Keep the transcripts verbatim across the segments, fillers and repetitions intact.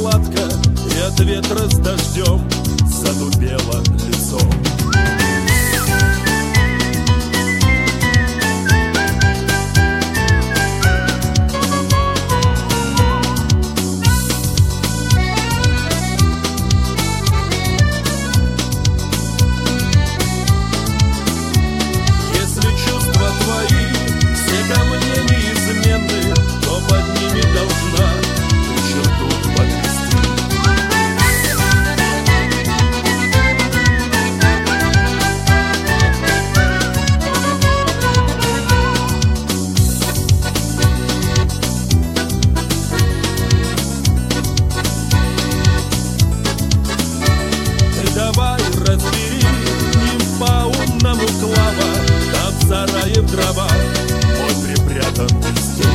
сладко, и от ветра с дождем задубело лицо. Давай разбери им по-умному, Клава, там в сарае в дрова мой припрятан листик.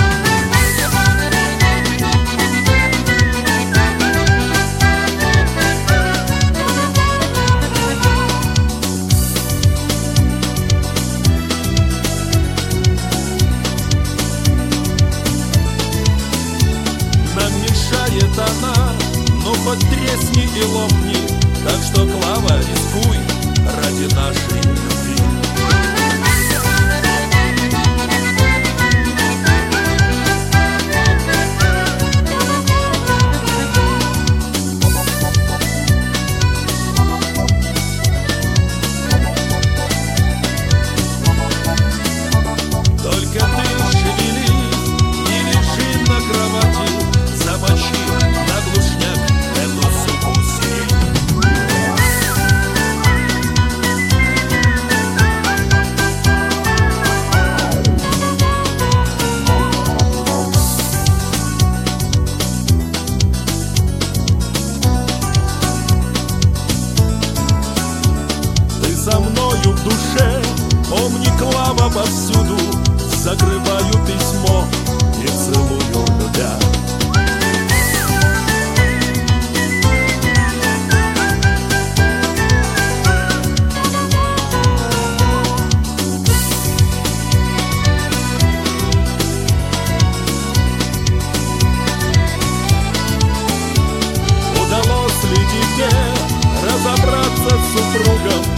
Нам мешает она, но потресни и лопни. Так что, Клава, рискуй ради нашей любви. Только ты шевелись, не лежи на кровати, замочи на глушняк эту суку сирень. За мною в душе, помни, Клава, повсюду закрываю письмо и целую, любя. Удалось ли тебе разобраться с супругом?